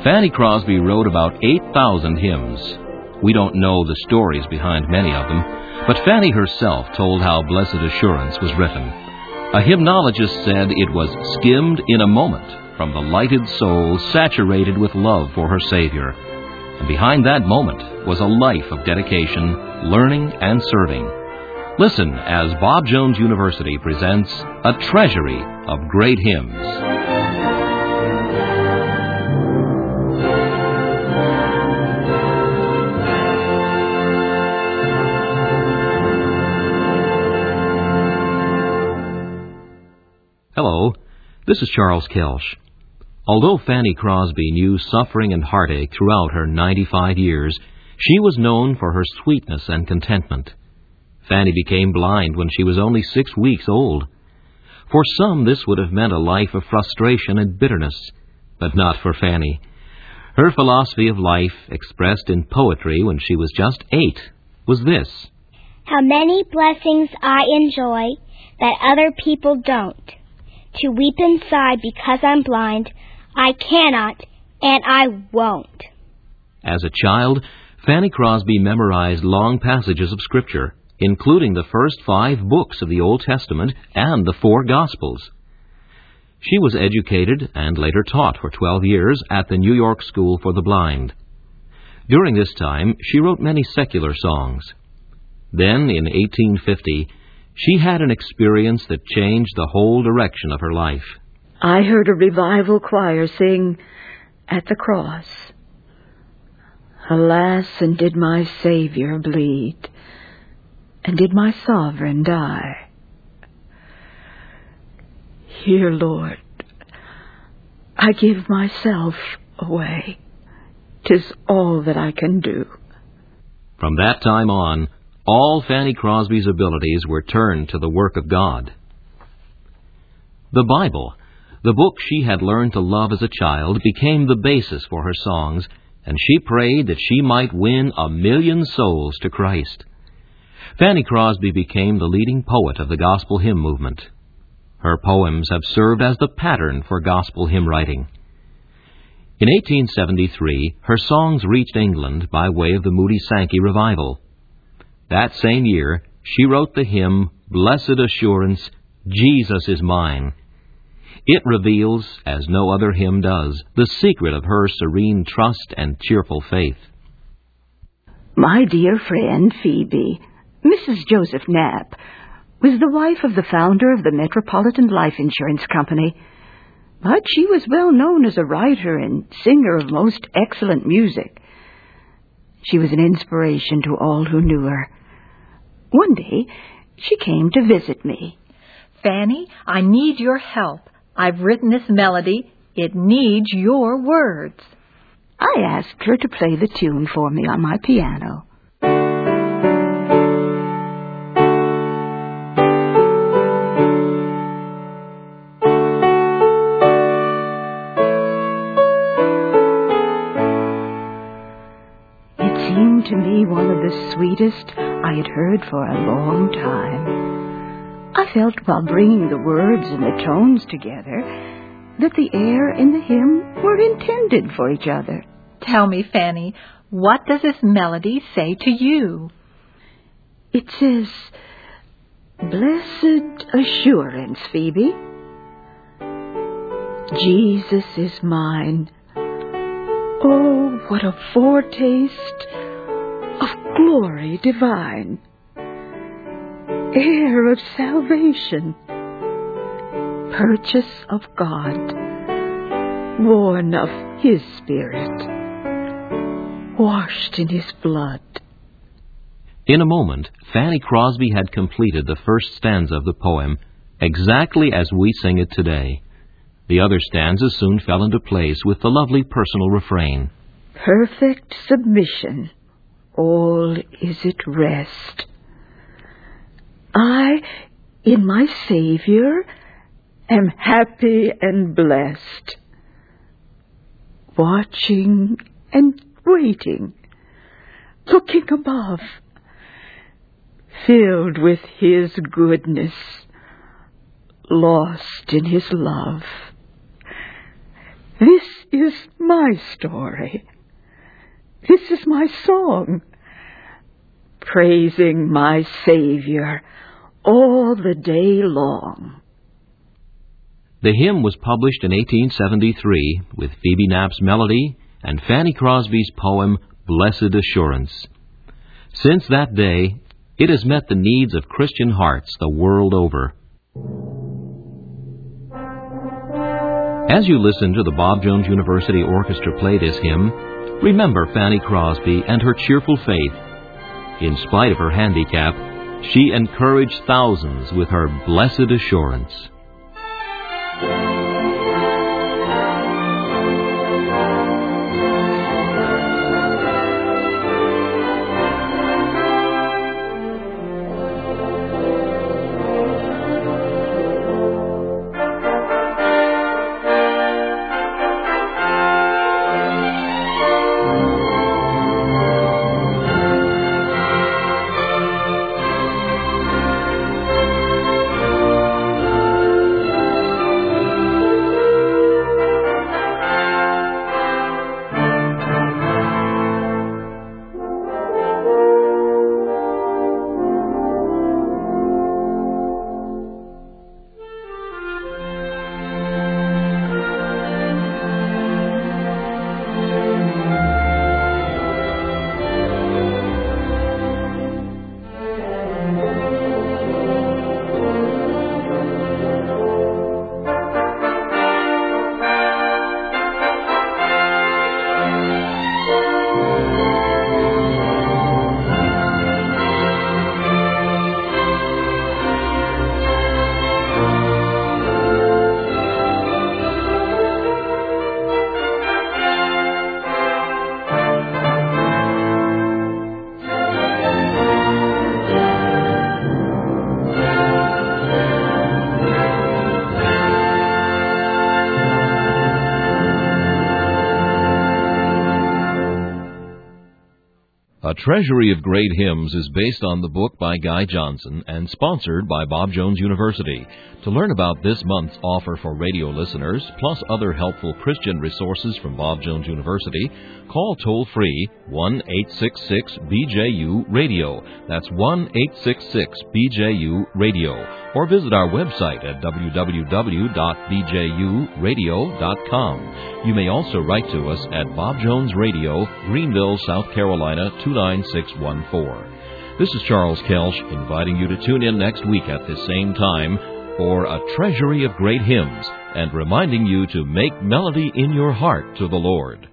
Fanny Crosby wrote about 8,000 hymns. We don't know the stories behind many of them, but Fanny herself told how Blessed Assurance was written. A hymnologist said it was skimmed in a moment from the lighted soul saturated with love for her Savior. And behind that moment was a life of dedication, learning, and serving. Listen as Bob Jones University presents A Treasury of Great Hymns. Hello, this is Charles Kelsch. Although Fanny Crosby knew suffering and heartache throughout her 95 years, she was known for her sweetness and contentment. Fanny became blind when she was only 6 weeks old. For some, this would have meant a life of frustration and bitterness, but not for Fanny. Her philosophy of life, expressed in poetry when she was just 8, was this: How many blessings I enjoy that other people don't. To weep inside because I'm blind, I cannot and I won't. As a child, Fanny Crosby memorized long passages of Scripture, including the first 5 books of the Old Testament and the 4 Gospels. She was educated and later taught for 12 years at the New York School for the Blind. During this time, she wrote many secular songs. Then, in 1850, she had an experience that changed the whole direction of her life. I heard a revival choir sing, "At the cross, alas, and did my Savior bleed, and did my Sovereign die. Here, Lord, I give myself away. 'Tis all that I can do." From that time on, all Fanny Crosby's abilities were turned to the work of God. The Bible, the book she had learned to love as a child, became the basis for her songs, and she prayed that she might win 1,000,000 souls to Christ. Fanny Crosby became the leading poet of the gospel hymn movement. Her poems have served as the pattern for gospel hymn writing. In 1873, her songs reached England by way of the Moody Sankey revival. That same year, she wrote the hymn, "Blessed Assurance, Jesus is Mine." It reveals, as no other hymn does, the secret of her serene trust and cheerful faith. My dear friend Phoebe, Mrs. Joseph Knapp, was the wife of the founder of the Metropolitan Life Insurance Company, but she was well known as a writer and singer of most excellent music. She was an inspiration to all who knew her. One day, she came to visit me. "Fanny, I need your help. I've written this melody. It needs your words." I asked her to play the tune for me on my piano. It seemed to me one of the sweetest I had heard for a long time. I felt while bringing the words and the tones together that the air and the hymn were intended for each other. Tell me, Fanny, what does this melody say to you? It says, "Blessed Assurance, Phoebe. Jesus is mine. Oh, what a foretaste of glory divine. Heir of salvation, purchase of God, born of His Spirit, washed in His blood." In a moment, Fanny Crosby had completed the first stanza of the poem, exactly as we sing it today. The other stanzas soon fell into place with the lovely personal refrain. Perfect submission, all is at rest. I, in my Savior, am happy and blessed, watching and waiting, looking above, filled with His goodness, lost in His love. This is my story. This is my song, praising my Savior all the day long. The hymn was published in 1873 with Phoebe Knapp's melody and Fanny Crosby's poem, Blessed Assurance. Since that day, it has met the needs of Christian hearts the world over. As you listen to the Bob Jones University Orchestra play this hymn, remember Fanny Crosby and her cheerful faith. In spite of her handicap, she encouraged thousands with her blessed assurance. A Treasury of Great Hymns is based on the book by Guy Johnson and sponsored by Bob Jones University. To learn about this month's offer for radio listeners, plus other helpful Christian resources from Bob Jones University, call toll-free 1-866-BJU-RADIO. That's 1-866-BJU-RADIO. Or visit our website at www.bjuradio.com. You may also write to us at Bob Jones Radio, Greenville, South Carolina, 29614. This is Charles Kelsch inviting you to tune in next week at this same time for A Treasury of Great Hymns and reminding you to make melody in your heart to the Lord.